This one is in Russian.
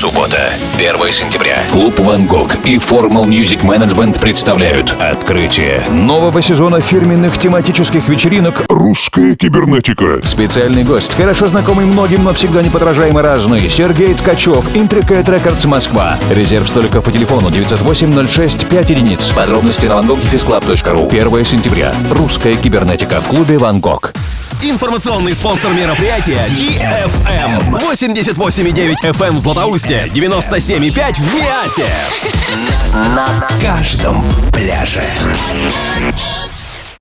Суббота, 1 сентября. Клуб «Ван Гог» и Formal Music Management представляют открытие нового сезона фирменных тематических вечеринок «Русская кибернетика». Специальный гость, хорошо знакомый многим, но всегда неподражаемо разный, Сергей Ткачев, Intricate Records Москва. Резерв столиков по телефону 908-06-5 единиц. Подробности на vangogifisclub.ru. 1 сентября. Русская кибернетика в клубе «Ван Гог». Информационный спонсор мероприятия DFM. 88,9 FM в Златоусте, 97,5 в Миасе. На каждом пляже.